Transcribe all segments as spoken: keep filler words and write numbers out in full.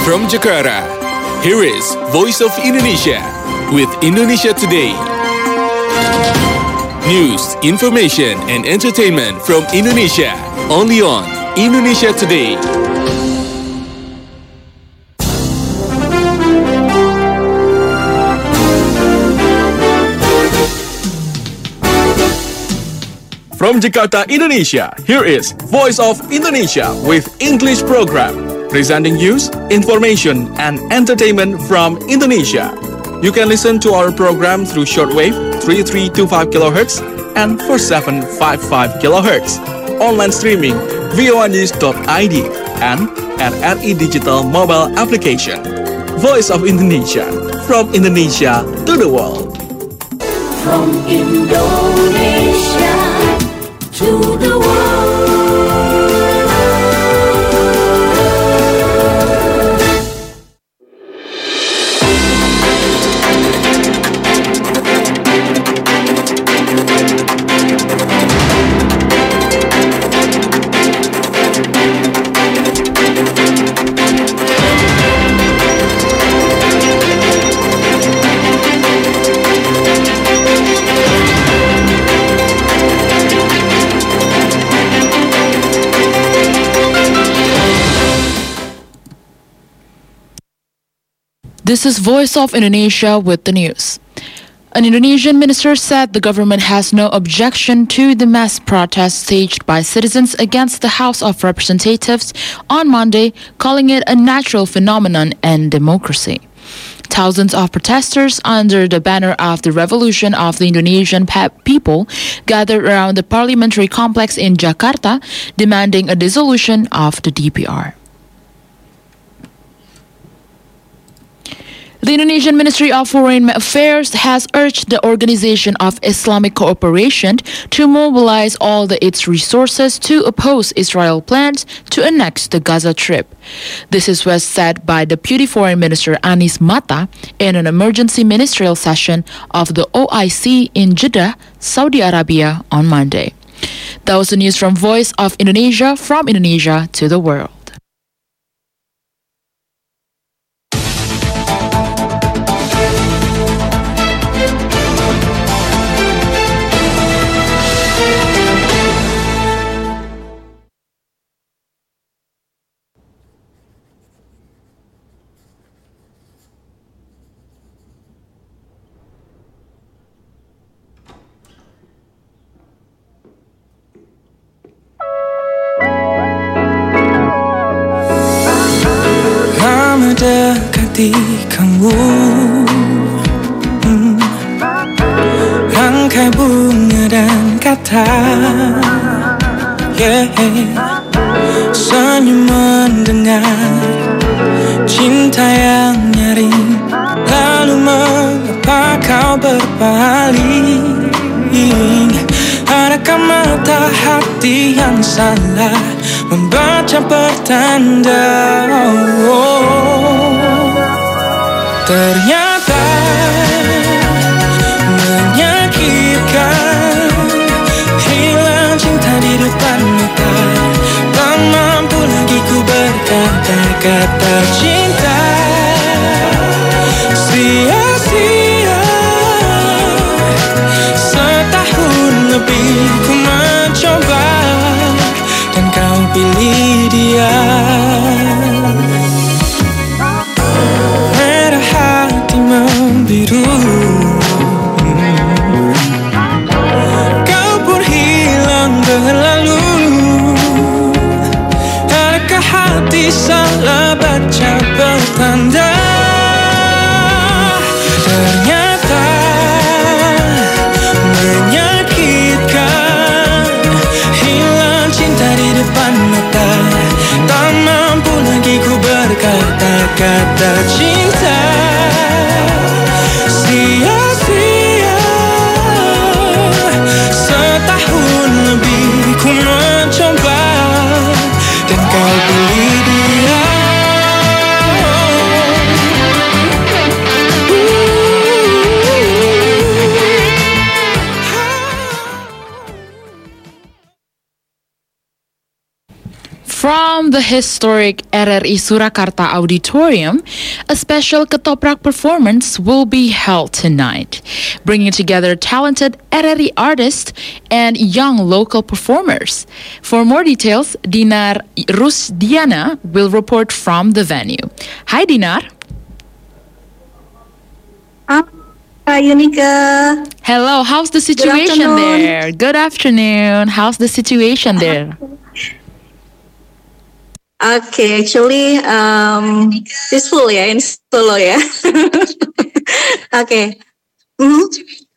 From Jakarta, here is Voice of Indonesia with Indonesia Today. News, information, and entertainment from Indonesia, only on Indonesia Today. From Jakarta, Indonesia, here is Voice of Indonesia with English program, presenting news, information, and entertainment from Indonesia. You can listen to our program through shortwave three three two five kilohertz and four seven five five kilohertz, online streaming voa news dot i d and at R I Digital mobile application. Voice of Indonesia, from Indonesia to the world. From Indonesia to the world. This is Voice of Indonesia with the news. An Indonesian minister said the government has no objection to the mass protest staged by citizens against the House of Representatives on Monday, calling it a natural phenomenon and democracy. Thousands of protesters under the banner of the Revolution of the Indonesian People gathered around the parliamentary complex in Jakarta, demanding a dissolution of the D P R. The Indonesian Ministry of Foreign Affairs has urged the Organization of Islamic Cooperation to mobilize all the, its resources to oppose Israel's plans to annex the Gaza Strip. This is was said by Deputy Foreign Minister Anies Mata in an emergency ministerial session of the O I C in Jeddah, Saudi Arabia on Monday. That was the news from Voice of Indonesia, from Indonesia to the world. Dekati kamu, hmm. Rangkai bunga dan kata, yeah. Senyum mendengar cinta yang nyaring. Lalu mengapa kau berpaling? Adakah mata hati yang salah membaca pertanda? Oh, ternyata menyakitkan, hilang cinta di depan mata. Tak mampu lagi ku berkata-kata cinta. Sia-sia, setahun lebih ku mencoba, dan kau pilih dia. Merah hati membiru, kau pun hilang berlalu. Adakah hati salah baca pertanda? Ternyata menyakitkan, hilang cinta di depan mata. Tak mampu lagi ku berkata-kata cinta. Sia-sia, setahun lebih ku mencoba, dan kau pilih dia. From the historic R R I Surakarta Auditorium, a special ketoprak performance will be held tonight, bringing together talented R R I artists and young local performers. For more details, Dinar Rusdiana will report from the venue. Hi, Dinar. Hi, Yunika. Hello, how's the situation afternoon. there? Good afternoon. How's the situation there? Okay, actually, um, peaceful ya in Solo ya. Okay. Mhm.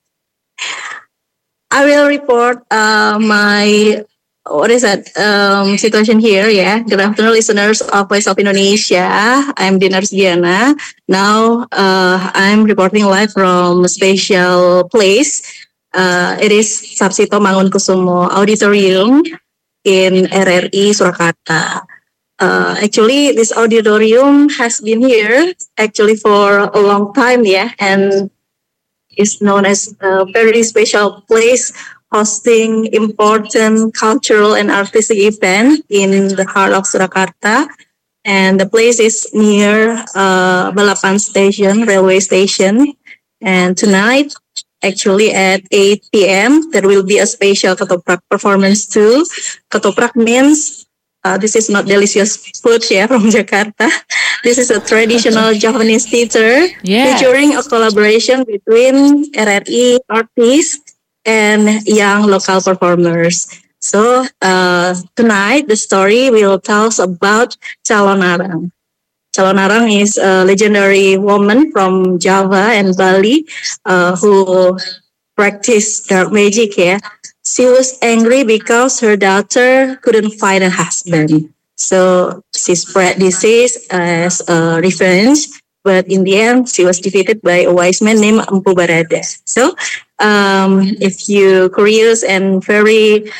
I will report uh, my what is that um, situation here ya. Good afternoon, listeners of Voice of Indonesia. I'm Dinar Rusdiana. Now uh, I'm reporting live from a special place. Uh, it is Sapsito Mangunkusumo Auditorium in R R I Surakarta. Uh, actually, this auditorium has been here actually for a long time, yeah, and is known as a very special place hosting important cultural and artistic event in the heart of Surakarta. And the place is near uh, Balapan Station, railway station. And tonight, actually at eight p.m., there will be a special ketoprak performance too. Ketoprak means Uh, this is not delicious food yeah, from Jakarta. This is a traditional Javanese theater Yes. featuring a collaboration between R R I artists and young local performers. So uh, tonight the story will tell us about Calonarang. Calonarang is a legendary woman from Java and Bali uh, who practiced dark magic. Yeah. She was angry because her daughter couldn't find a husband. So she spread disease as a revenge. But in the end, she was defeated by a wise man named Empu Barada. So um, if you're curious and very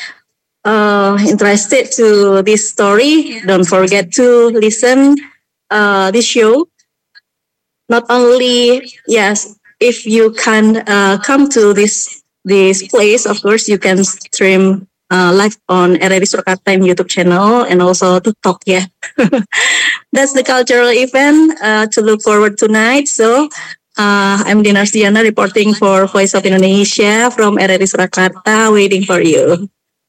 uh, interested to this story, don't forget to listen uh, this show. Not only, yes, if you can uh, come to this this place, of course, you can stream uh, live on R R I Surakarta YouTube channel and also TikTok. Yeah, that's the cultural event uh, to look forward tonight. So, uh, I'm Dinar Rusdiana reporting for Voice of Indonesia from R R I Surakarta, waiting for you.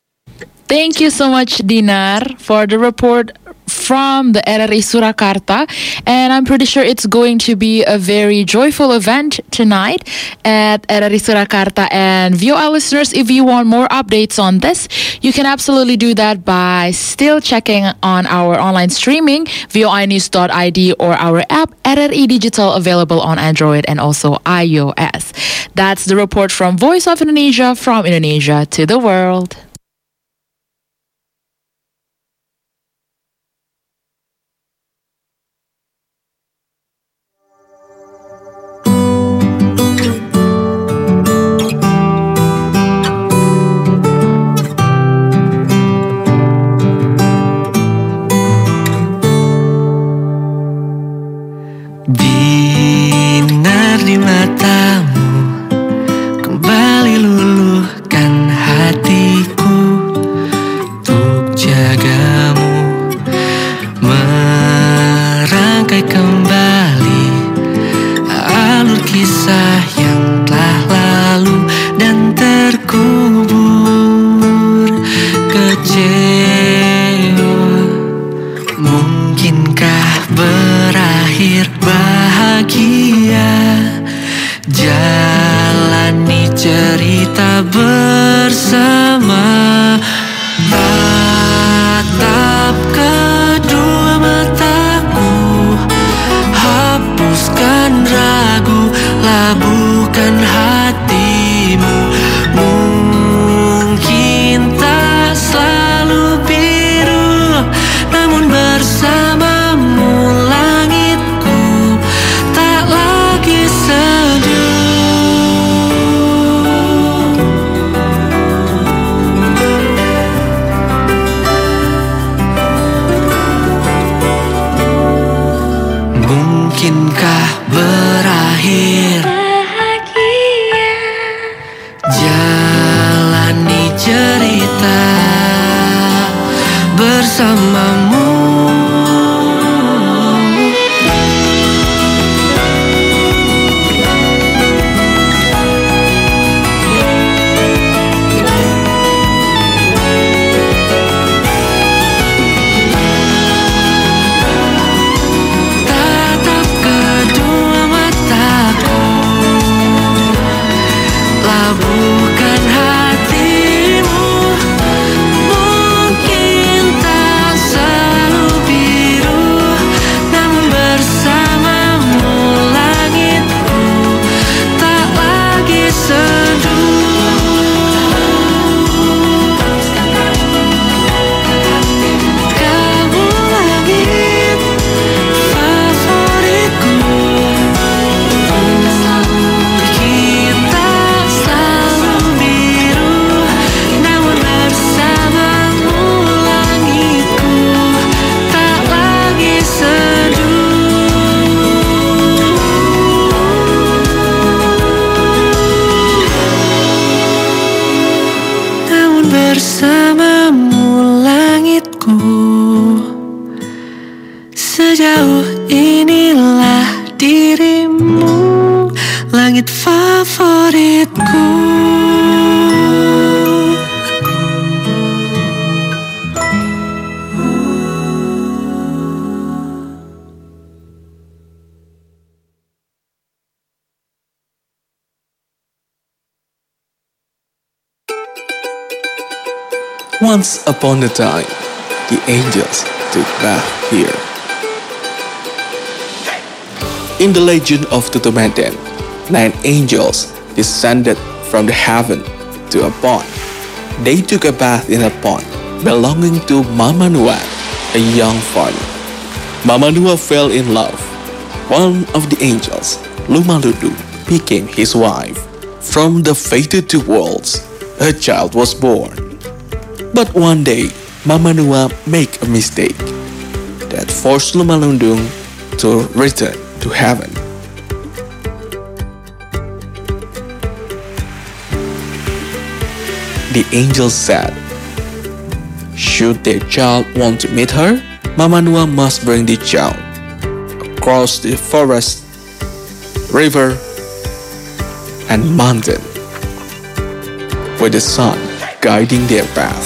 Thank you so much, Dinar, for the report from the R R I Surakarta. And I'm pretty sure it's going to be a very joyful event tonight at R R I Surakarta. And V O I listeners, if you want more updates on this, you can absolutely do that by still checking on our online streaming, V O I news dot I D, or our app, R R I Digital, available on Android and also iOS. That's the report from Voice of Indonesia, from Indonesia to the world. Binar di matamu kembali luluhkan hatiku untuk jagamu, merangkai kembali alur kisah yang telah lalu dan terkubur. Kecewa, mungkinkah berakhir bahagia, jalani cerita bersama. Tatap kedua mataku, hapuskan ragu, labuhkan hatimu. Mungkin tak selalu biru, namun bersamamu langitku tak lagi sejuk. Mungkinkah berakhir bahagia, jalani cerita bersamamu. Sejauh inilah dirimu, langit favoritku. Once upon a time, the angels took bath here. In the legend of Tutumaden, nine angels descended from the heaven to a pond. They took a bath in a pond belonging to Mama Nua, a young farmer. Mama Nua fell in love. One of the angels, Lumaludu, became his wife. From the fated two worlds, a child was born. But one day, Mama Nua made a mistake that forced Lumalundung to return to heaven. The angels said, should their child want to meet her, Mama Nua must bring the child across the forest, river, and mountain, with the sun guiding their path.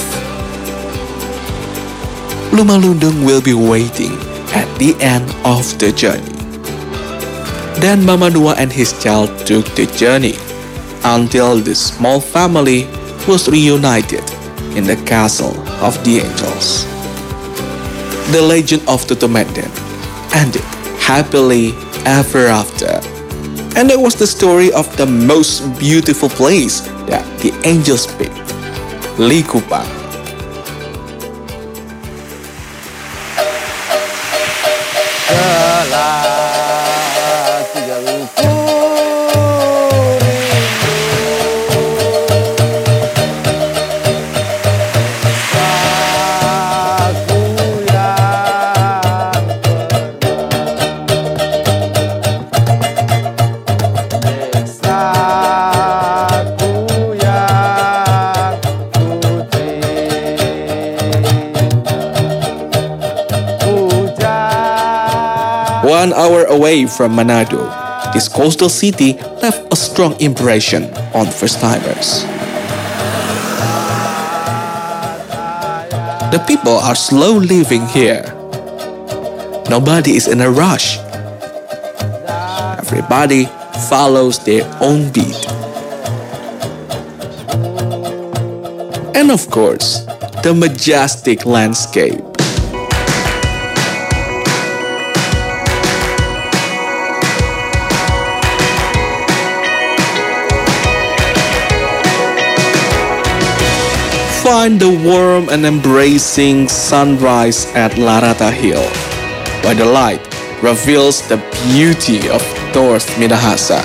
Lumalundung will be waiting at the end of the journey. Then Mama Nua and his child took the journey until the small family was reunited in the castle of the angels. The legend of Tutumaden ended happily ever after. And that was the story of the most beautiful place that the angels picked, Likupang. One hour away from Manado, this coastal city left a strong impression on first-timers. The people are slow living here. Nobody is in a rush. Everybody follows their own beat. And of course, the majestic landscape. Find the warm and embracing sunrise at Larata Hill, where the light reveals the beauty of North Minahasa.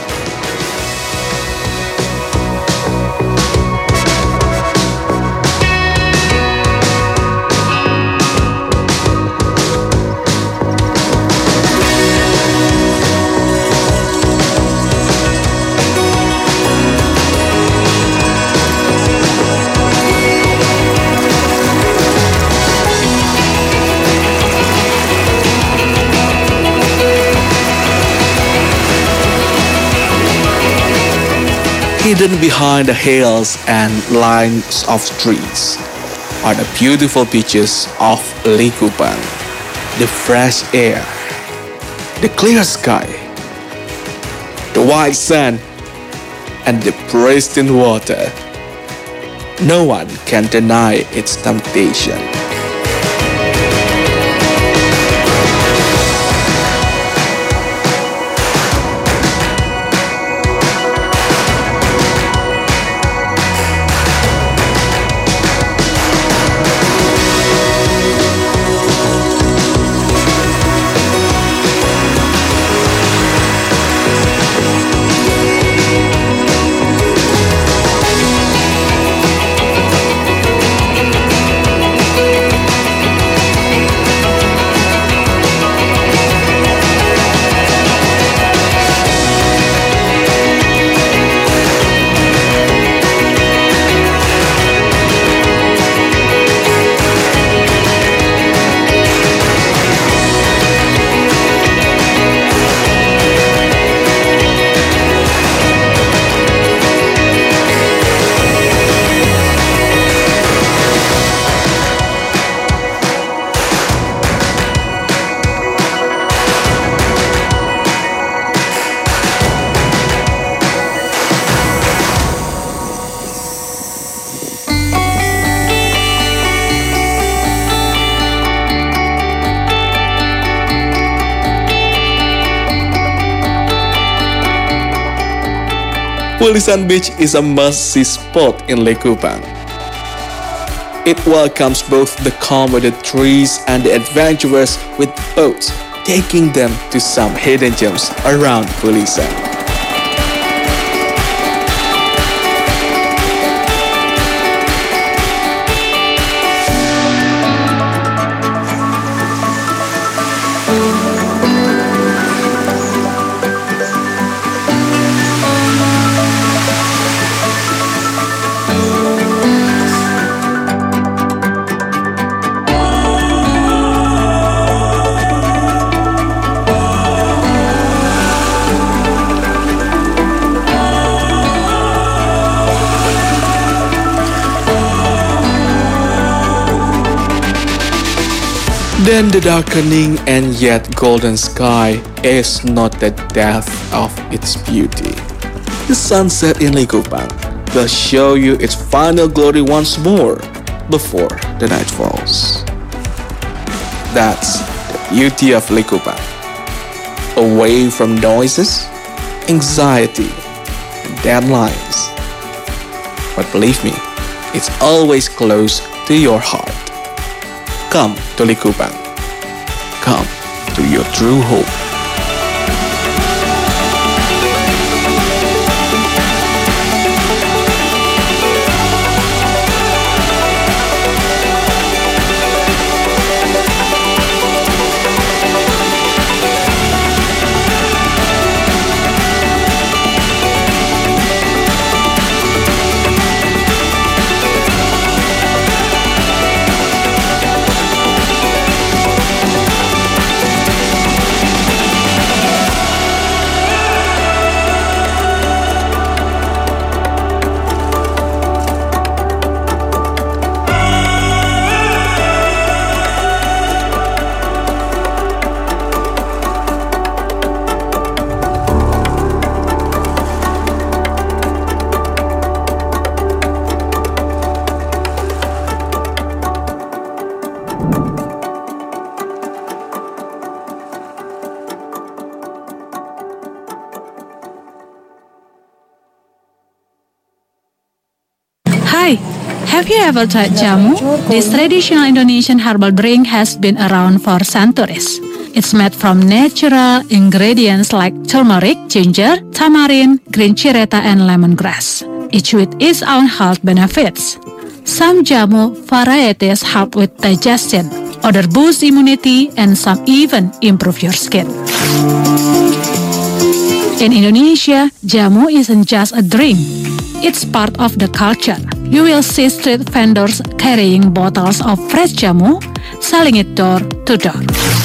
Hidden behind the hills and lines of trees are the beautiful beaches of Likupang, the fresh air, the clear sky, the white sand, and the pristine water. No one can deny its temptation. Pulisan Beach is a must-see spot in Likupang. It welcomes both the calm with the trees and the adventurers with boats, taking them to some hidden gems around Pulisan. Then the darkening and yet golden sky is not the death of its beauty. The sunset in Likupang will show you its final glory once more before the night falls. That's the beauty of Likupang. Away from noises, anxiety, and deadlines. But believe me, it's always close to your heart. Come to Likupang. Come to your true home. Hi, have you ever tried jamu? This traditional Indonesian herbal drink has been around for centuries. It's made from natural ingredients like turmeric, ginger, tamarind, green chireta, and lemongrass, each with its own health benefits. Some jamu varieties help with digestion, others boost immunity, and some even improve your skin. In Indonesia, jamu isn't just a drink. It's part of the culture. You will see street vendors carrying bottles of fresh jamu, selling it door to door.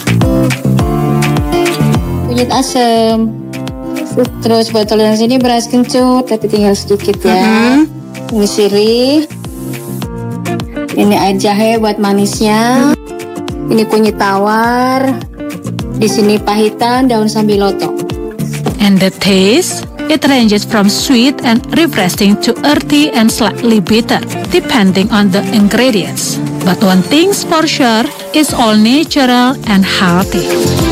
Kunyit asam. Terus botol yang sini beras kencur, tapi tinggal sedikit ya. Mm-hmm. Ini sirih. Ini air jahe buat manisnya. Ini kunyit tawar. Di sini pahitan, daun sambiloto. And the taste? It ranges from sweet and refreshing to earthy and slightly bitter, depending on the ingredients. But one thing's for sure, it's all natural and healthy.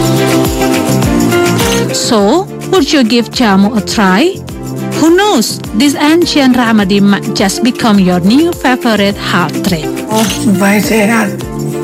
So, would you give jamu a try? Who knows, this ancient remedy might just become your new favorite health drink. Oh, supaya sehat.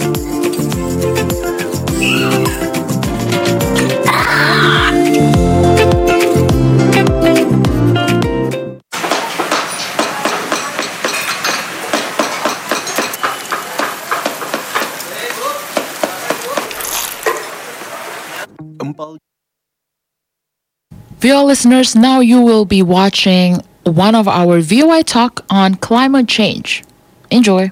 Dear listeners, now you will be watching one of our V O I talk on climate change. Enjoy.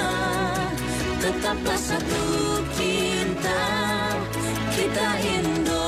Tetaplah satu kita, kita Indonesia.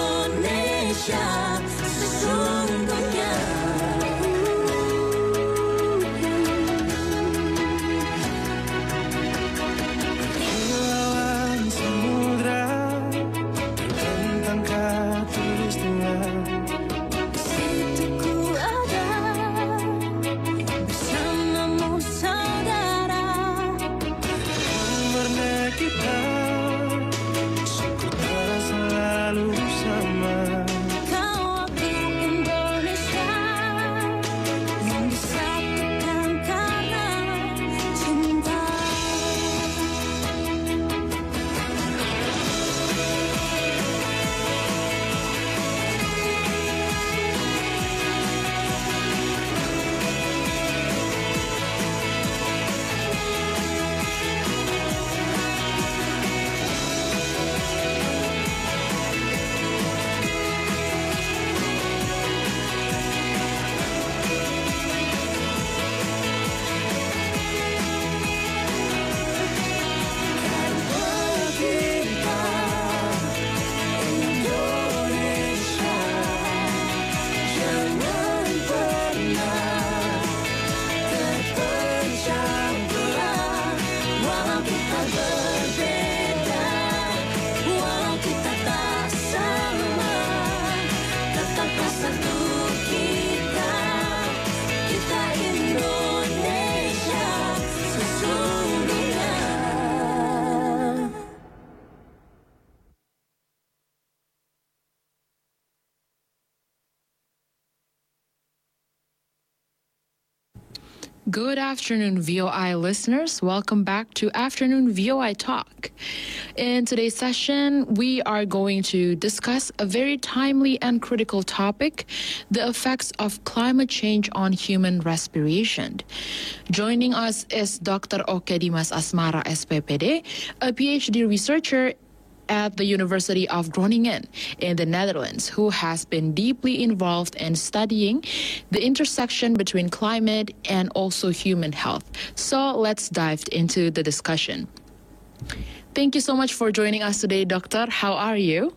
Good afternoon, V O I listeners. Welcome back to Afternoon V O I Talk. In today's session, we are going to discuss a very timely and critical topic, the effects of climate change on human respiration. Joining us is Doctor Oke Dimas Asmara, S P P D, a PhD researcher at the University of Groningen in the Netherlands, who has been deeply involved in studying the intersection between climate and also human health. So let's dive into the discussion. Thank you so much for joining us today, Doctor. How are you?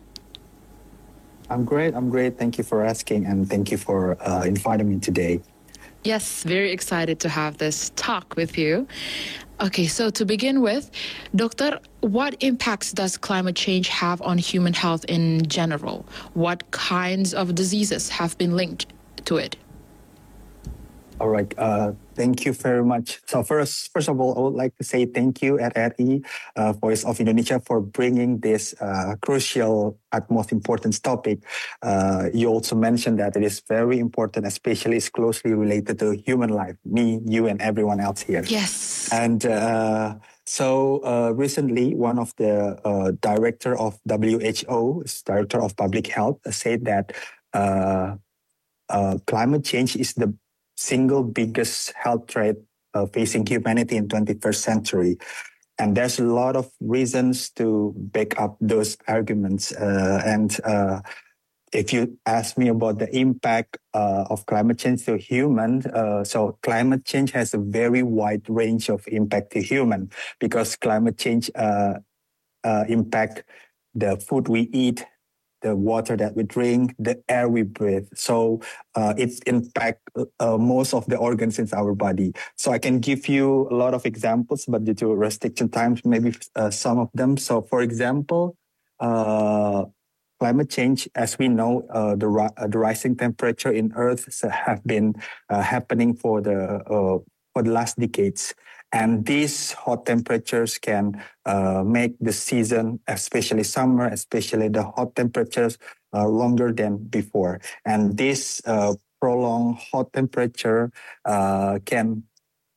I'm great. I'm great. Thank you for asking, and thank you for uh, inviting me today. Yes, very excited to have this talk with you. Okay, so to begin with, Doctor, what impacts does climate change have on human health in general? What kinds of diseases have been linked to it? All right. Uh, thank you very much. So first, first of all, I would like to say thank you at R I, uh, Voice of Indonesia, for bringing this uh, crucial, at most important topic. Uh, you also mentioned that it is very important, especially it's closely related to human life, me, you, and everyone else here. Yes. And uh, so uh, recently, one of the uh, director of W H O, director of public health, said that uh, uh, climate change is the single biggest health threat uh, facing humanity in twenty-first century. And there's a lot of reasons to back up those arguments. Uh, and uh, if you ask me about the impact uh, of climate change to human, uh, so climate change has a very wide range of impact to human, because climate change uh, uh, impact the food we eat, the water that we drink, the air we breathe. So uh, it impacts uh, most of the organs in our body. So I can give you a lot of examples, but due to restriction times, maybe uh, some of them. So for example, uh, climate change, as we know, uh, the, ri- uh, the rising temperature in Earth have been uh, happening for the uh, for the last decades. And these hot temperatures can uh, make the season, especially summer, especially the hot temperatures, uh, longer than before. And this uh, prolonged hot temperature uh, can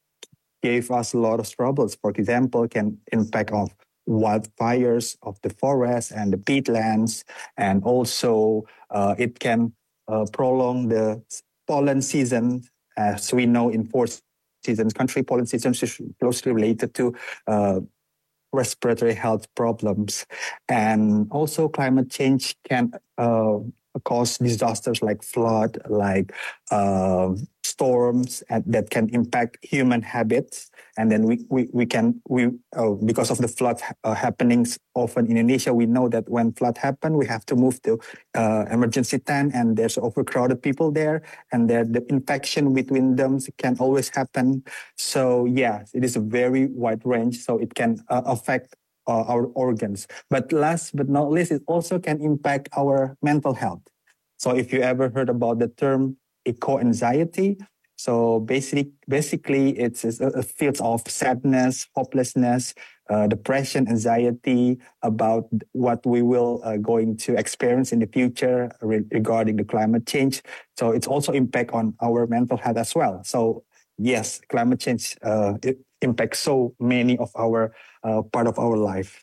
give us a lot of troubles. For example, can impact of wildfires of the forest and the peatlands. And also uh, it can uh, prolong the pollen season. As we know, in four seasons, country pollen seasons is closely related to uh, respiratory health problems. And also climate change can uh, cause disasters like flood, like uh, storms, and that can impact human habits. And then we, we, we can, we uh, because of the flood uh, happenings often in Indonesia, we know that when flood happen, we have to move to uh, emergency tent, and there's overcrowded people there, and there, the infection between them can always happen. So yeah, it is a very wide range. So it can uh, affect uh, our organs. But last but not least, it also can impact our mental health. So if you ever heard about the term eco-anxiety, so basically, basically it's, it's a field of sadness, hopelessness, uh, depression, anxiety about what we will uh, going to experience in the future re- regarding the climate change. So it's also impact on our mental health as well. So yes, climate change uh, it impacts so many of our uh, part of our life.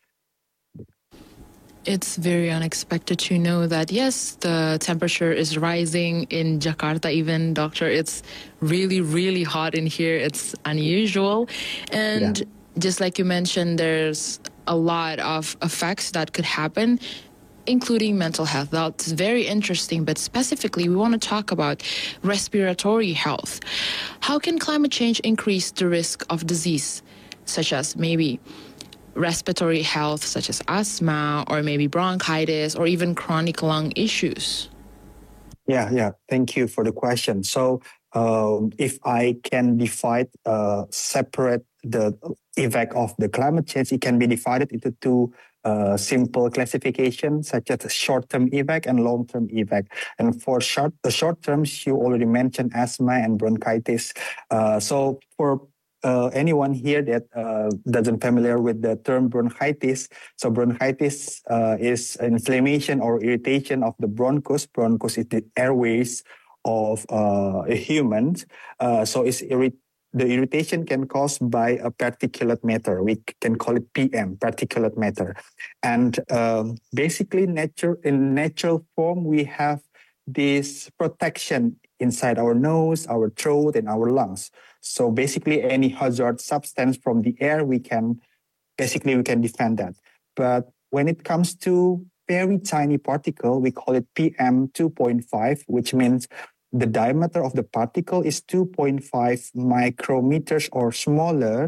It's very unexpected to know that, yes, the temperature is rising in Jakarta even, Doctor. It's really, really hot in here. It's unusual. And yeah. Just like you mentioned, there's a lot of effects that could happen, including mental health. That's very interesting, but specifically, we want to talk about respiratory health. How can climate change increase the risk of disease, such as maybe respiratory health, such as asthma, or maybe bronchitis, or even chronic lung issues? Yeah, yeah. Thank you for the question. So, um, if I can divide, uh, separate the effect of the climate change, it can be divided into two uh, simple classifications, such as short-term effect and long-term effect. And for short, the short terms, you already mentioned asthma and bronchitis. Uh, so for Uh, anyone here that uh, doesn't familiar with the term bronchitis, so bronchitis uh, is inflammation or irritation of the bronchus. Bronchus is the airways of uh, a human. Uh, so it's irrit- the irritation can caused by a particulate matter. We can call it P M, particulate matter. And um, basically, nature in natural form, we have this protection inside our nose, our throat, and our lungs. So basically, any hazard substance from the air, we can basically we can defend that. But when it comes to very tiny particle, we call it P M two point five, which means the diameter of the particle is two point five micrometers or smaller.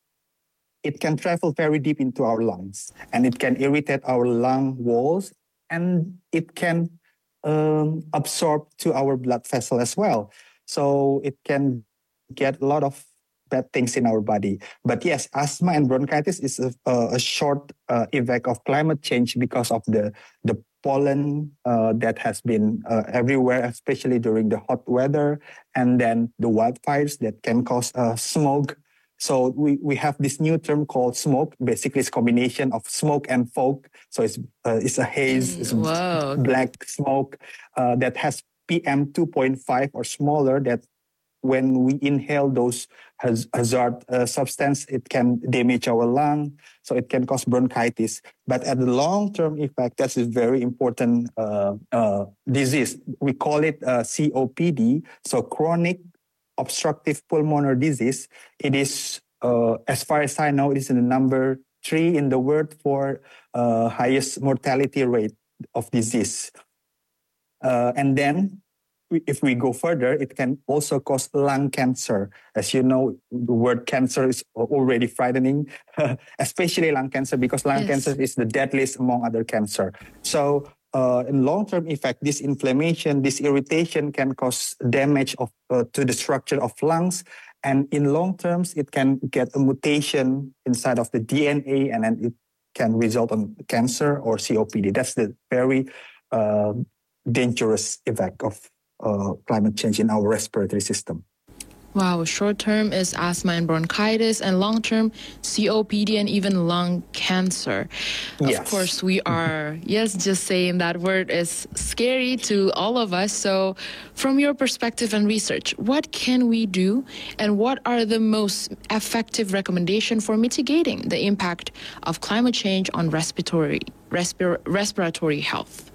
It can travel very deep into our lungs, and it can irritate our lung walls, and it can um, absorb to our blood vessel as well. So it can get a lot of bad things in our body. But yes, asthma and bronchitis is a, a short uh, effect of climate change because of the the pollen uh, that has been uh, everywhere, especially during the hot weather, and then the wildfires that can cause uh, smoke. So we, we have this new term called smoke. Basically, it's a combination of smoke and fog. So it's uh, it's a haze, it's Whoa. black smoke uh, that has P M two point five or smaller. That when we inhale those haz- hazard uh, substance, it can damage our lung, so it can cause bronchitis. But at the long-term effect, that's a very important uh, uh, disease. We call it uh, C O P D, so chronic obstructive pulmonary disease. It is, uh, as far as I know, it is in the number three in the world for uh, highest mortality rate of disease. Uh, and then if we go further, it can also cause lung cancer. As you know, the word cancer is already frightening, especially lung cancer, because lung Yes. cancer is the deadliest among other cancer. So uh, in long-term effect, this inflammation, this irritation can cause damage of uh, to the structure of lungs. And in long terms, it can get a mutation inside of the D N A, and then it can result in cancer or C O P D. That's the very uh, dangerous effect of uh, climate change in our respiratory system. Wow, short term is asthma and bronchitis, and long term C O P D and even lung cancer. Yes. Of course, we are, yes, just saying that word is scary to all of us. So, from your perspective and research, what can we do, and what are the most effective recommendations for mitigating the impact of climate change on respiratory respir- respiratory health?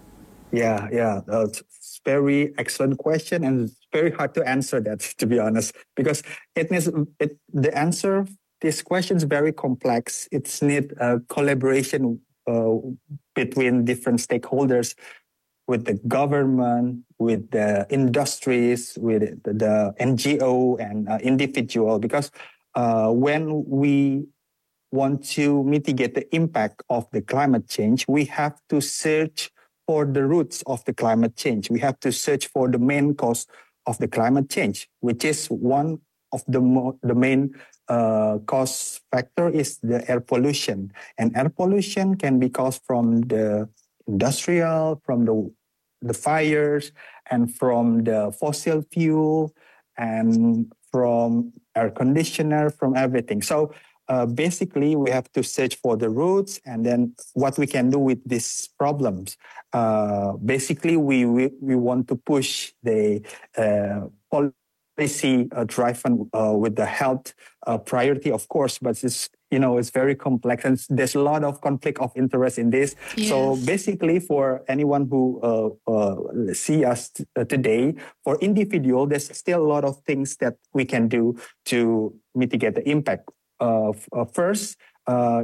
Yeah, yeah. Uh, it's very excellent question, and it's very hard to answer that, to be honest, because it needs it, the answer. This question is very complex. It's need a collaboration uh, between different stakeholders, with the government, with the industries, with the, the N G O and uh, individual. Because uh, when we want to mitigate the impact of the climate change, we have to search for the roots of the climate change. We have to search for the main cause of the climate change, which is one of the mo- the main uh, cause factor is the air pollution. And air pollution can be caused from the industrial, from the the fires, and from the fossil fuel, and from air conditioner, from everything. So uh, basically, we have to search for the roots, and then what we can do with these problems. Uh, basically, we, we we want to push the uh, policy uh, driven uh, with the health uh, priority, of course, but it's you know it's very complex, and there's a lot of conflict of interest in this. So Yes. basically, for anyone who uh, uh, see us t- uh, today, for individual, there's still a lot of things that we can do to mitigate the impact. Uh, f- uh, first, uh,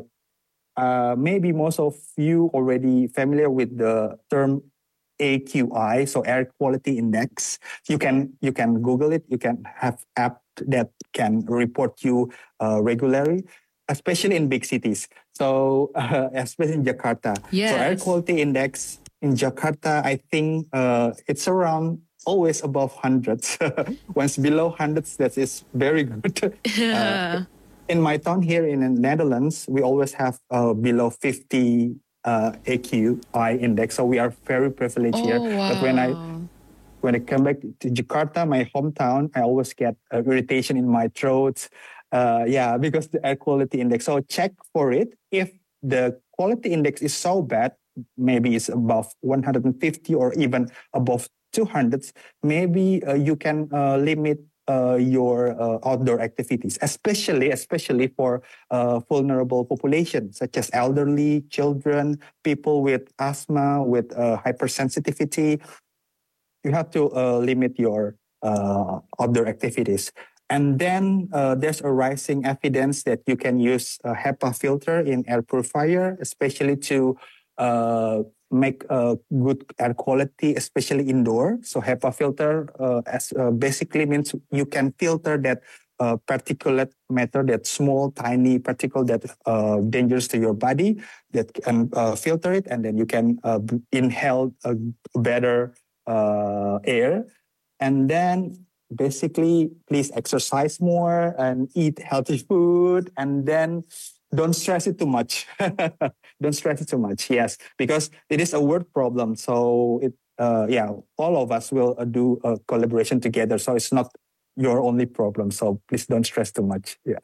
uh, maybe most of you already familiar with the term A Q I, so air quality index. You can you can Google it. You can have app that can report you uh, regularly, especially in big cities. So uh, especially in Jakarta. Yes. So air quality index in Jakarta, I think uh, it's around always above hundreds. Once below hundreds, that is very good. Uh, in my town here in the Netherlands, we always have uh, below fifty uh, A Q I index. So we are very privileged here. Oh, wow. But when I when I come back to Jakarta, my hometown, I always get uh, irritation in my throat. Uh, yeah, because the air quality index. So check for it. If the quality index is so bad, maybe it's above one hundred fifty or even above two hundred, maybe uh, you can uh, limit uh, your uh, outdoor activities, especially especially for uh, vulnerable populations such as elderly, children, people with asthma, with uh, hypersensitivity. You have to uh, limit your uh, outdoor activities. And then uh, there's a rising evidence that you can use a HEPA filter in air purifier, especially to uh, make a good air quality, especially indoor. So HEPA filter uh, as uh, basically means you can filter that uh, particulate matter, that small, tiny particle that uh, dangerous to your body, that can uh, filter it, and then you can uh, inhale a better uh, air. And then basically, please exercise more and eat healthy food, and then don't stress it too much. Don't stress it too much. Yes, because it is a world problem. So it, uh, yeah, all of us will uh, do a collaboration together. So it's not your only problem. So please don't stress too much. Yeah.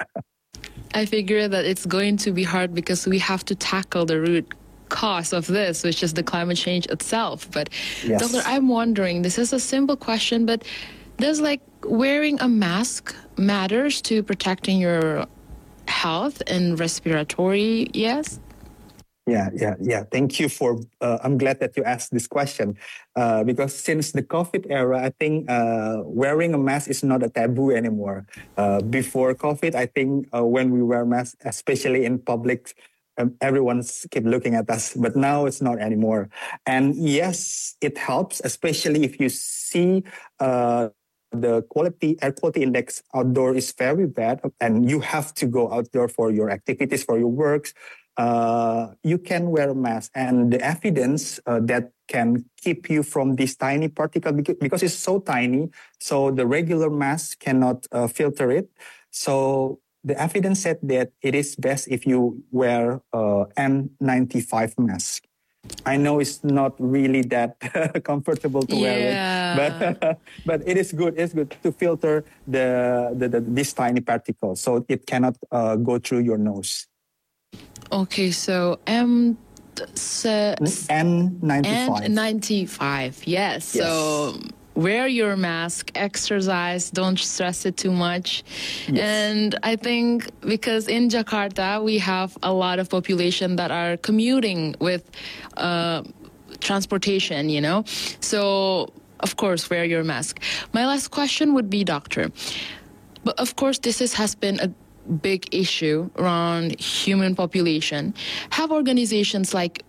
I figure that it's going to be hard because we have to tackle the root cause of this, which is the climate change itself. But Yes. Doctor, I'm wondering, this is a simple question, but does like wearing a mask matters to protecting your health and respiratory? Yes. Yeah, yeah, yeah. Thank you for. Uh, I'm glad that you asked this question uh, because since the COVID era, I think uh, wearing a mask is not a taboo anymore. Uh, before COVID, I think uh, when we wear masks, especially in public, um, everyone's keep looking at us. But now it's not anymore. And yes, it helps, especially if you see. Uh, the quality air quality index outdoor is very bad, and you have to go outdoor for your activities, for your works. Uh, you can wear a mask, and the evidence uh, that can keep you from this tiny particle because, because it's so tiny, so the regular mask cannot uh, filter it. So the evidence said that it is best if you wear uh, N ninety-five mask. I know it's not really that comfortable to wear Yeah. it, but but it is good. It's good to filter the, the, the this tiny particle, so it cannot uh, go through your nose. Okay, so M. So, N ninety-five. N ninety-five. Yes. So wear your mask, exercise, don't stress it too much. And I think because in Jakarta, we have a lot of population that are commuting with uh, transportation, you know. So, of course, wear your mask. My last question would be, doctor, but of course, this is, has been a big issue around human population. Have organizations like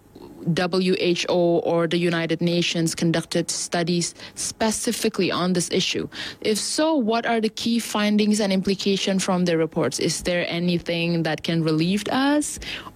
W H O or the United Nations conducted studies specifically on this issue? If so, what are the key findings and implications from their reports? Is there anything that can relieve us,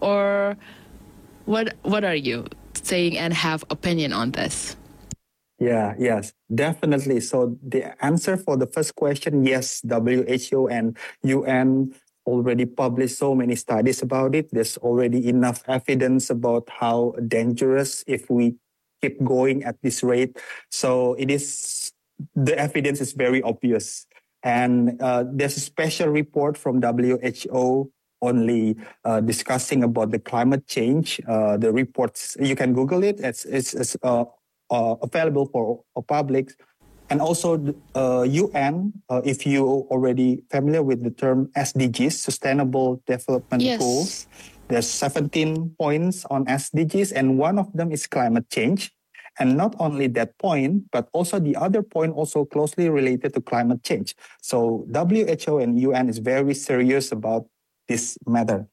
or what? What are you saying and have opinion on this? Yeah, yes, definitely. So the answer for the first question, yes, W H O and U N already published so many studies about it. There's already enough evidence about how dangerous if we keep going at this rate. So it is, the evidence is very obvious. And uh, there's a special report from W H O only uh, discussing about the climate change. Uh, the reports, you can Google it. It's, it's, it's uh, uh, available for, for public. And also uh, U N, uh, if you already familiar with the term S D Gs, Sustainable Development Yes. Goals, there's seventeen points on S D Gs, and one of them is climate change. And not only that point, but also the other point also closely related to climate change. So W H O and U N is very serious about this matter.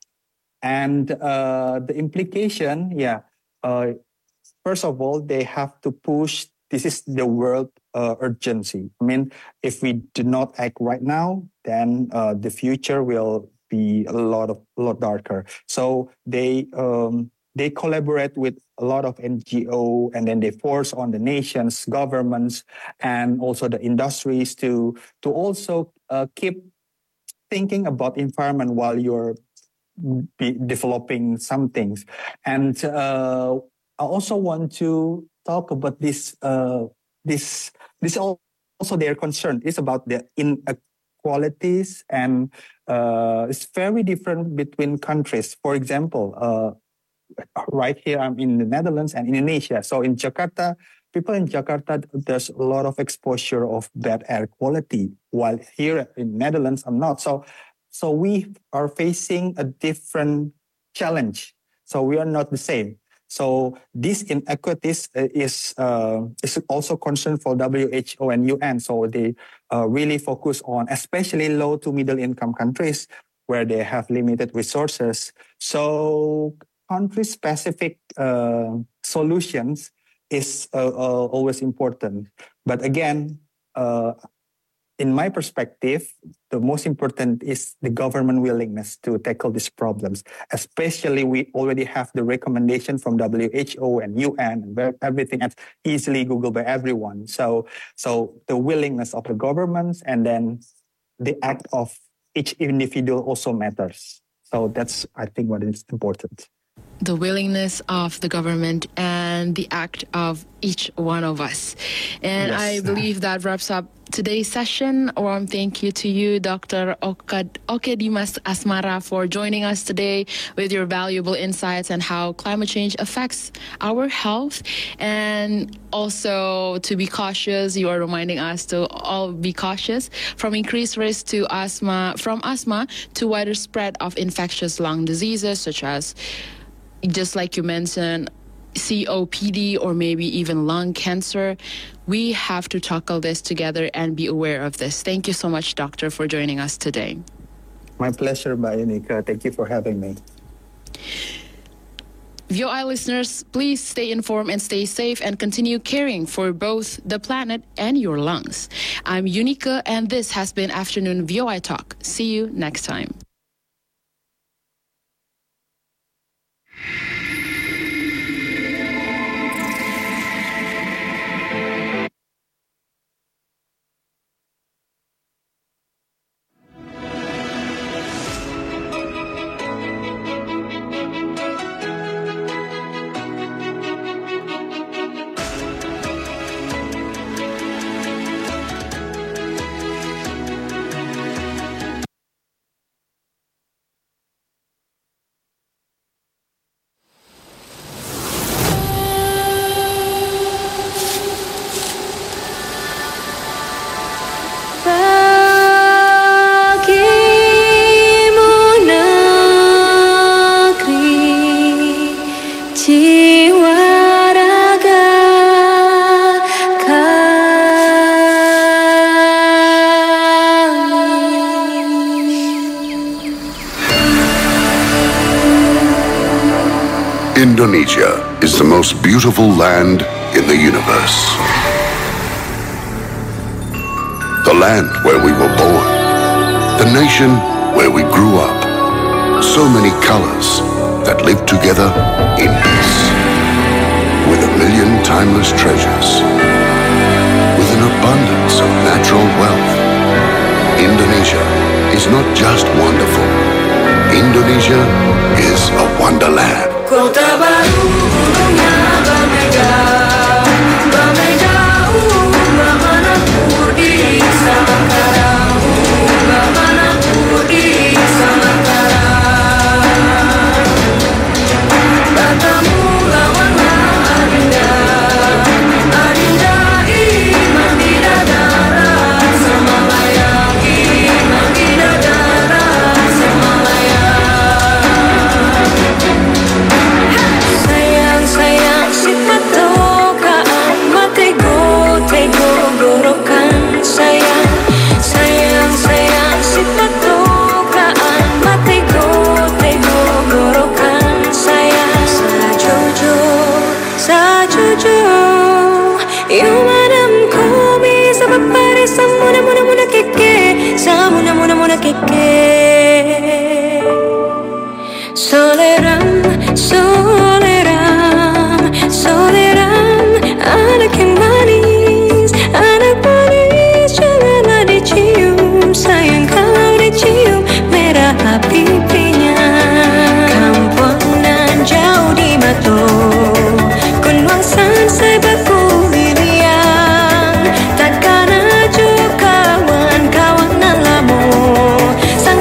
And uh, the implication, yeah, uh, first of all, they have to push. This is the world uh, urgency. I mean, if we do not act right now, then uh, the future will be a lot of a lot darker. So they um, they collaborate with a lot of N G O, and then they force on the nations, governments, and also the industries to to also uh, keep thinking about environment while you're be developing some things. And uh, I also want to talk about this. Uh, this this also their concern is about the inequalities, and uh, it's very different between countries. For example, uh, right here I'm in the Netherlands and Indonesia. So in Jakarta, people in Jakarta, there's a lot of exposure of bad air quality, while here in Netherlands, I'm not. So, so we are facing a different challenge. So we are not the same. So this inequities is uh, is also concern for W H O and U N. So they uh, really focus on especially low to middle income countries where they have limited resources. So country specific uh, solutions is uh, uh, always important. But again, uh, in my perspective, the most important is the government willingness to tackle these problems. Especially, we already have the recommendation from W H O and U N, where everything is easily Googled by everyone. So, so the willingness of the governments and then the act of each individual also matters. So that's, I think, what is important. The willingness of the government and the act of each one of us. And Yes. I believe that wraps up today's session. A warm thank you to you, Doctor Okad- Okedimas Asmara, for joining us today with your valuable insights on how climate change affects our health. And also to be cautious, you are reminding us to all be cautious from increased risk to asthma, from asthma to wider spread of infectious lung diseases such as, just like you mentioned, C O P D or maybe even lung cancer. We have to tackle this together and be aware of this. Thank you so much, Doctor, for joining us today. My pleasure, Bayanika. Thank you for having me. V O I listeners, please stay informed and stay safe and continue caring for both the planet and your lungs. I'm Unica, and this has been Afternoon V O I Talk. See you next time. Bagimu negeri jiwa raga kami. Indonesia is the most beautiful land in the universe. The land where we were born. The nation where we grew up. So many colors that live together in peace. With a million timeless treasures. With an abundance of natural wealth. Indonesia is not just wonderful. Indonesia is a wonderland. Kota baru gunungnya berbeda, berbeda ubah mana putih Samangkara, ubah mana putih Samangkara. Bertemu lawanlah Adinda, Adinda iman tidak darat Semalaya, iman tidak darat Semalaya. Sayang, sayang, sifat tokaan matego, tego, gorokan. Sayang, sayang, sayang, sifat tokaan matego, tego, gorokan. Sayang, sajojo, sajojo. You madam komi sabab pare samuna muna muna keke, samuna muna muna keke. Soleram, soleram, soleram, anak yang manis, anak manis, janganlah dicium, sayang kalau dicium, merah pipinya. Kampungan jauh di Mato, Kunwangsan sebeku lilian, takkan ajo kawan-kawan lamo.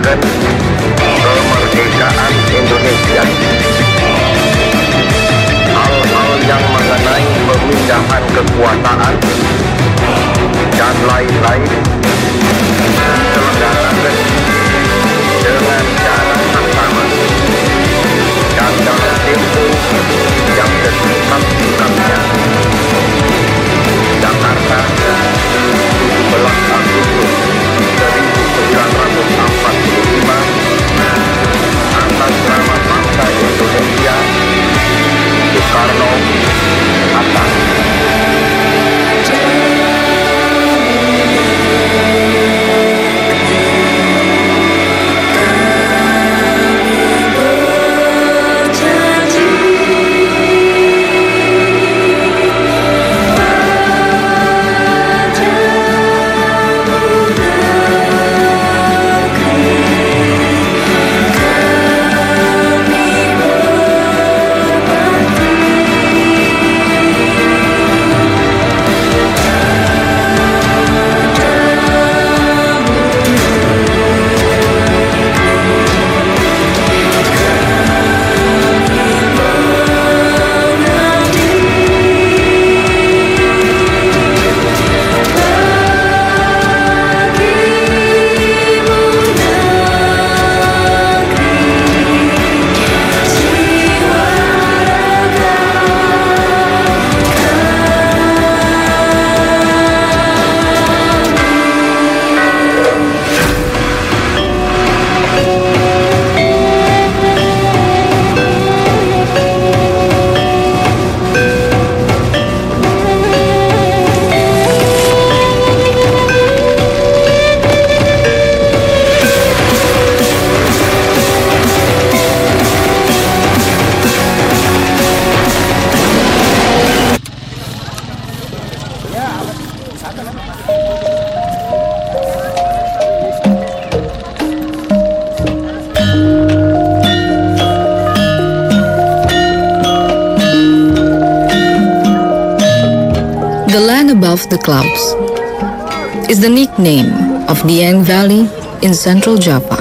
mengenangkan kemerdekaan Indonesia. Hal-hal yang mengenai pemindahan kekuasaan dan lain-lain diselenggarakan dengan cara saksama dan dalam tempo yang sesingkat-singkatnya. Jakarta, tujuh belas Agustus seribu sembilan ratus empat puluh lima, atas nama bangsa Indonesia, Soekarno Hatta. The land above the clouds is the nickname of Dieng Valley in central Java.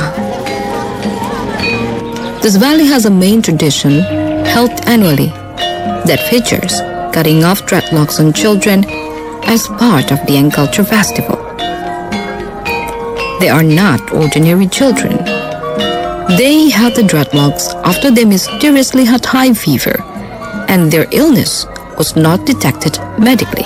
This valley has a main tradition held annually that features cutting off dreadlocks on children as part of Dieng Culture Festival. They are not ordinary children. They had the dreadlocks after they mysteriously had high fever, and their illness was not detected medically.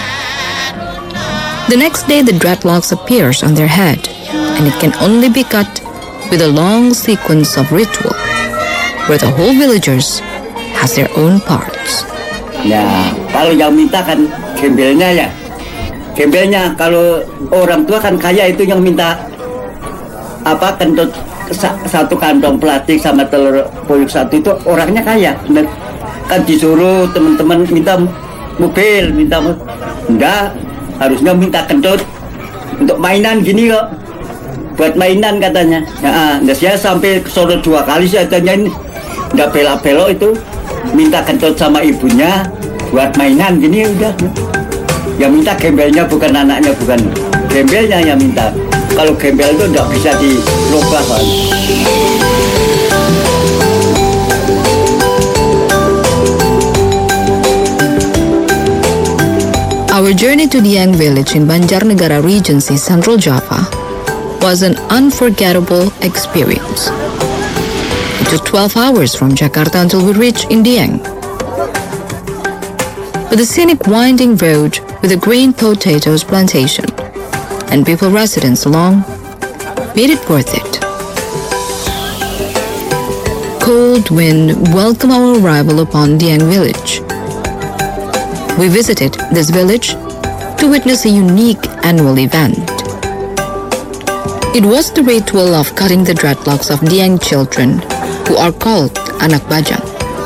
The next day, the dreadlocks appears on their head, and it can only be cut with a long sequence of ritual, where the whole villagers has their own parts. Ya, kalau yang minta kan gembelnya ya. Gembelnya kalau orang tua kan kaya itu yang minta apa kentut satu kantong plastik sama telur puyuh satu itu orangnya kaya. Kan disuruh teman-teman minta mobil, minta enggak, harusnya minta kentut untuk mainan gini kok, buat mainan katanya. Ya, nah, saya sampai ke Solo dua kali saya tanyain, enggak belok-belok itu minta kentut sama ibunya buat mainan gini udah. Yang minta gembelnya bukan anaknya, bukan gembelnya yang minta. Kalau gembel itu enggak bisa dirubah kan. Our journey to Dieng village in Banjarnegara Regency, Central Java, was an unforgettable experience. It took twelve hours from Jakarta until we reached in Dieng. With a scenic winding road with a green potatoes plantation and people residents along, made it worth it. Cold wind welcomed our arrival upon Dieng village. We visited this village to witness a unique annual event. It was the ritual of cutting the dreadlocks of Dieng children, who are called anak bajang.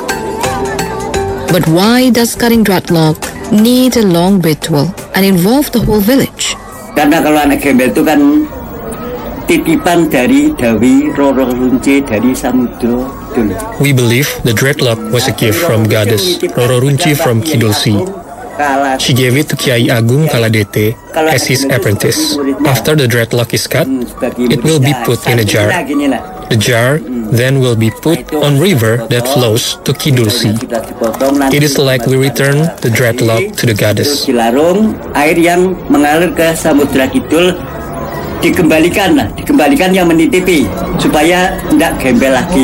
But why does cutting dreadlock need a long ritual and involve the whole village? Karena kalau anak gembel itu kan titipan dari Dewi Roro Runci dari Samudra. We believe the dreadlock was a gift from goddess Roro Runci from Kidul Sea. She gave it to Kiai Agung Kaladete as his apprentice. After the dreadlock is cut, it will be put in a jar. The jar then will be put on river that flows to Kidul Sea. It is like we return the dreadlock to the goddess. Cilarung, air yang mengalir ke Samudra Kidul dikembalikan lah, dikembalikan yang menitipi supaya tidak gembel lagi.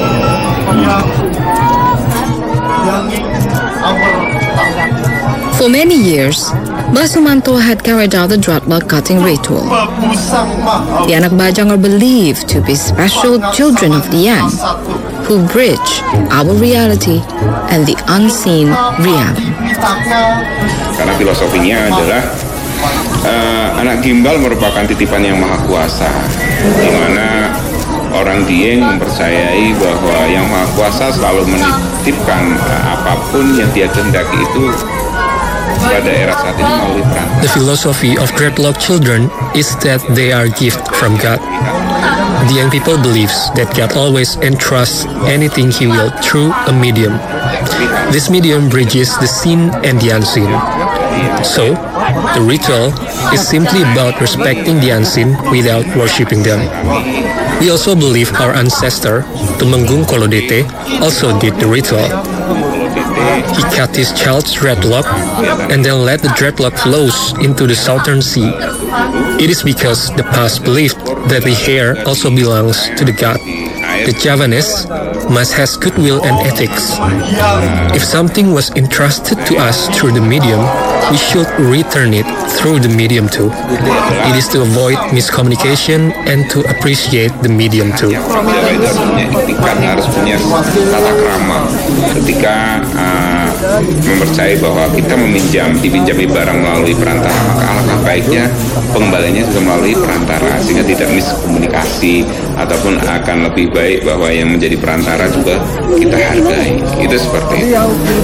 For many years, Mbah Sumanto had carried out the dreadlock cutting ritual. The anak bajang are believed to be special children of the Yang, who bridge our reality and the unseen realm. Karena filosofinya adalah uh, anak gimbal merupakan titipan yang maha kuasa, di mana orang Dieng mempercayai bahwa yang maha kuasa selalu menitipkan uh, apapun yang dia kehendaki itu pada era saat ini melalui perantara. The philosophy of dreadlock children is that they are gift from God. The young people believes that God always entrusts anything He will through a medium. This medium bridges the seen and the unseen. So, the ritual is simply about respecting the unseen without worshipping them. We also believe our ancestor, Tumenggung Kolodete, also did the ritual. He cut his child's dreadlock and then let the dreadlock flows into the southern sea. It is because the past believed that the hair also belongs to the god. The Javanese must has goodwill and ethics. If something was entrusted to us through the medium, we should return it through the medium too. It is to avoid miscommunication and to appreciate the medium too. Jawa itu harus punya etikat, harus punya tata krama. Ketika uh, mempercayai bahwa kita meminjam, dipinjami barang melalui perantara, maka alangkah baiknya pengembaliannya juga melalui perantara, sehingga tidak miskomunikasi, ataupun akan lebih baik bahwa yang menjadi perantara juga kita hargai. Itu seperti itu.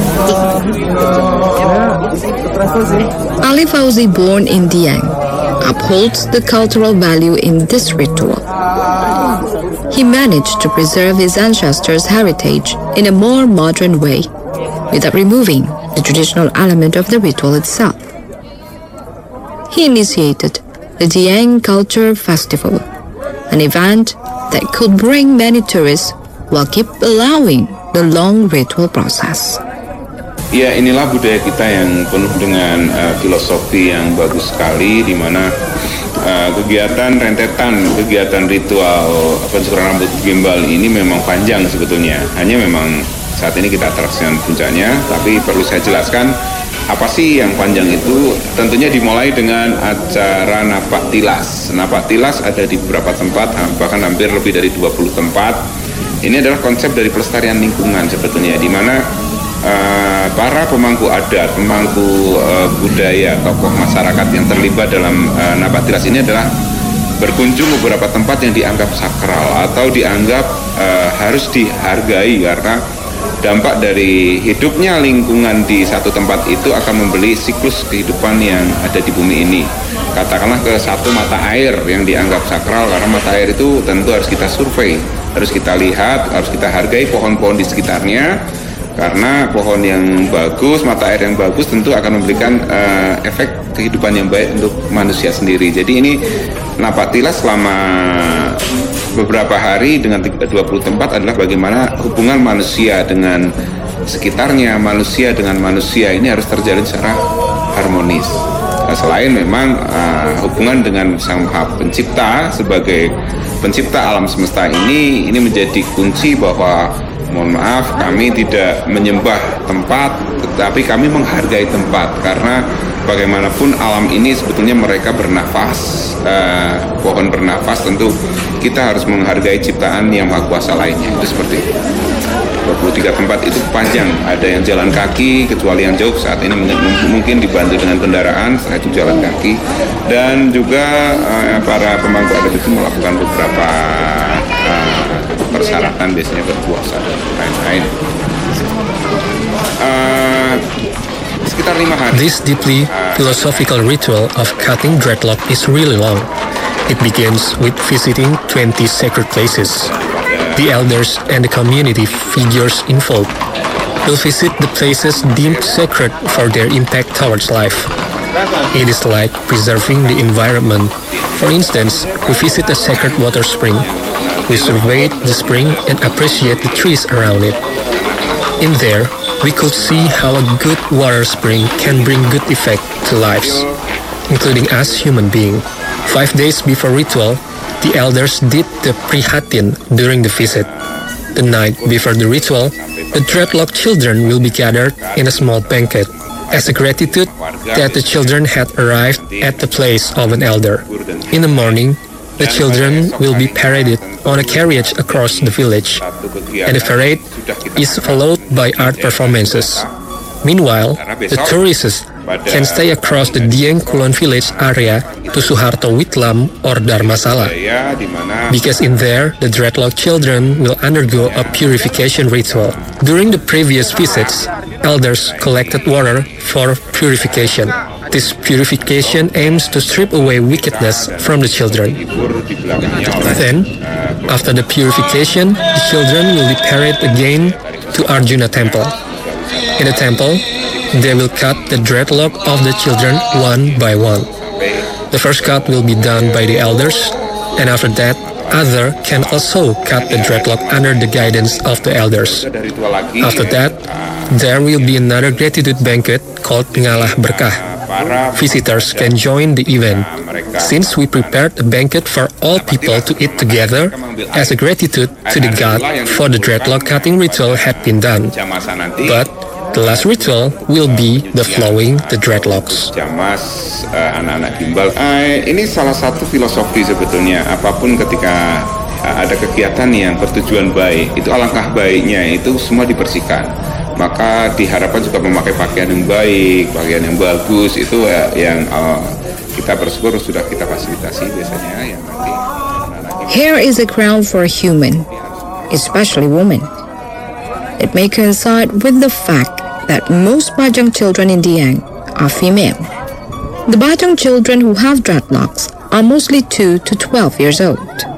Ali Fauzi, born in Dieng, upholds the cultural value in this ritual. He managed to preserve his ancestors' heritage in a more modern way, without removing the traditional element of the ritual itself. He initiated the Dieng Culture Festival, an event that could bring many tourists while keep allowing the long ritual process. Ya, inilah budaya kita yang penuh dengan uh, filosofi yang bagus sekali, di mana uh, kegiatan rentetan, kegiatan ritual pencukuran rambut gimbal ini memang panjang sebetulnya. Hanya memang saat ini kita atraksikan puncaknya, tapi perlu saya jelaskan apa sih yang panjang itu. Tentunya dimulai dengan acara napak tilas. Napak tilas ada di beberapa tempat, bahkan hampir lebih dari dua puluh tempat. Ini adalah konsep dari pelestarian lingkungan sebetulnya, di mana Uh, para pemangku adat, pemangku uh, budaya, tokoh masyarakat yang terlibat dalam uh, napak tilas ini adalah berkunjung ke beberapa tempat yang dianggap sakral atau dianggap uh, harus dihargai, karena dampak dari hidupnya lingkungan di satu tempat itu akan membeli siklus kehidupan yang ada di bumi ini. Katakanlah ke satu mata air yang dianggap sakral, karena mata air itu tentu harus kita survei, harus kita lihat, harus kita hargai pohon-pohon di sekitarnya. Karena pohon yang bagus, mata air yang bagus tentu akan memberikan uh, efek kehidupan yang baik untuk manusia sendiri. Jadi ini napak tilas selama beberapa hari dengan dua puluh tempat adalah bagaimana hubungan manusia dengan sekitarnya, manusia dengan manusia ini harus terjalin secara harmonis. Nah, selain memang uh, hubungan dengan Sang Maha Pencipta sebagai pencipta alam semesta ini, ini menjadi kunci bahwa mohon maaf, kami tidak menyembah tempat, tetapi kami menghargai tempat, karena bagaimanapun alam ini sebetulnya mereka bernafas, uh, pohon bernafas, tentu kita harus menghargai ciptaan yang maha kuasa lainnya. Itu seperti itu. dua puluh tiga tempat itu panjang, ada yang jalan kaki, kecuali yang jauh saat ini mungkin dibantu dengan kendaraan, setelah itu jalan kaki, dan juga uh, para pemangku adat itu melakukan beberapa uh, persyaratan, biasanya berpuasa dan lain-lain. Uh, sekitar lima hari. This deeply philosophical ritual of cutting dreadlock is really long. It begins with visiting twenty sacred places. The elders and the community figures involved will visit the places deemed sacred for their impact towards life. It is like preserving the environment. For instance, we visit a sacred water spring. We survey the spring and appreciate the trees around it. In there, we could see how a good water spring can bring good effect to lives, including us human beings. Five days before ritual, the elders did the prihatin during the visit. The night before the ritual, the dreadlock children will be gathered in a small banquet as a gratitude that the children had arrived at the place of an elder. In the morning, the children will be paraded on a carriage across the village, and the parade is followed by art performances. Meanwhile, the tourists can stay across the Dieng Kulon village area to Suharto Witlam or Dharmasala, because in there the dreadlock children will undergo a purification ritual. During the previous visits, elders collected water for purification. This purification aims to strip away wickedness from the children. Then, after the purification, the children will be paraded again to Arjuna Temple. In the temple, they will cut the dreadlock of the children one by one. The first cut will be done by the elders, and after that, others can also cut the dreadlock under the guidance of the elders. After that, there will be another gratitude banquet called Ngalah Berkah. Visitors can join the event. Since we prepared a banquet for all people to eat together, as a gratitude to the god for the dreadlock cutting ritual had been done. But the last ritual will be the flowing the dreadlocks. Jamas uh, anak-anak gimbal. Uh, ini salah satu filosofi sebetulnya. Apapun ketika uh, ada kegiatan yang bertujuan baik, itu alangkah baiknya itu semua dibersihkan. Maka diharapkan juga memakai pakaian yang baik, pakaian yang bagus. Itu uh, yang uh, kita bersyukur sudah kita fasilitasi biasanya. Yang nanti Hair is a crown for a human, especially women. It may coincide with the fact that most Bajang children in Dieng are female. The Bajang children who have dreadlocks are mostly two to twelve years old.